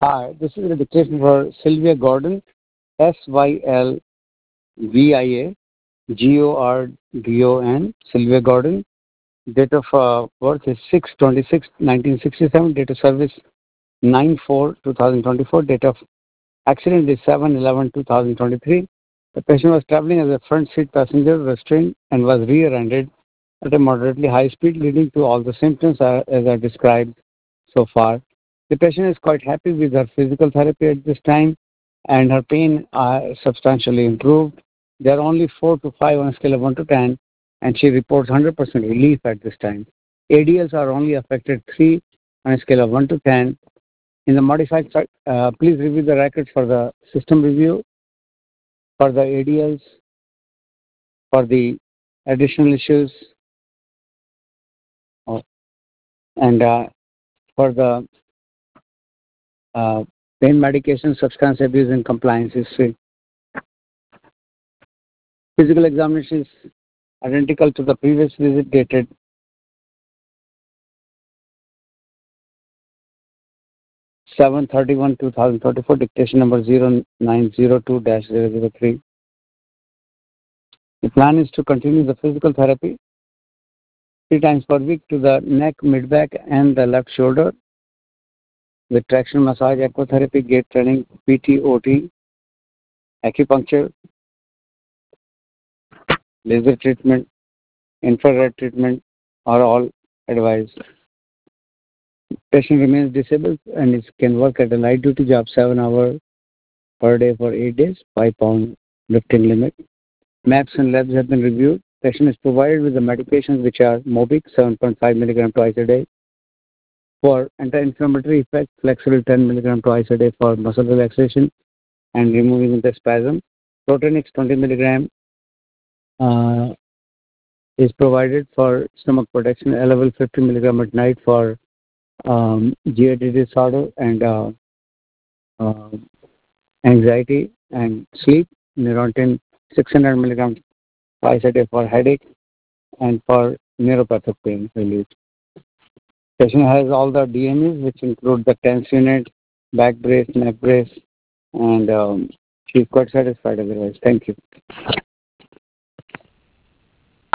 Hi, this is a dictation for Sylvia Gordon, SYLVIA GORDON, Sylvia Gordon. Date of birth is 6/26/1967. Date of service 9/4/2024. Date of accident is 7/11/2023. The patient was traveling as a front seat passenger, restrained, and was rear-ended at a moderately high speed, leading to all the symptoms as I described so far. The patient is quite happy with her physical therapy at this time, and her pain substantially improved. There are only 4 to 5 on a scale of 1 to 10, and she reports 100% relief at this time. ADLs are only affected 3 on a scale of 1 to 10. In the modified, please review the records for the system review, for the ADLs, for the additional issues, and for the pain medication, substance abuse, and compliance history. Physical examination is identical to the previous visit, dated 7/31/2024, dictation number 0902-003. The plan is to continue the physical therapy 3 times per week to the neck, mid-back, and the left shoulder with traction massage, aquatherapy, gait training, PT, OT, acupuncture, laser treatment, infrared treatment are all advised. Patient remains disabled and can work at a light duty job 7 hours per day for 8 days, 5-pound lifting limit. Maps and labs have been reviewed. Patient is provided with the medications which are Mobic 7.5 milligram twice a day for anti-inflammatory effect, Flexeril 10 milligram twice a day for muscle relaxation and removing the spasm. Protonix 20 milligram is provided for stomach protection. Level 50 milligram at night for GAD disorder and anxiety and sleep. Neurontin 600 milligram twice a day for headache and for neuropathic pain relief. Patient has all the DMEs, which include the TENS unit, back brace, neck brace, and she's quite satisfied otherwise. Thank you.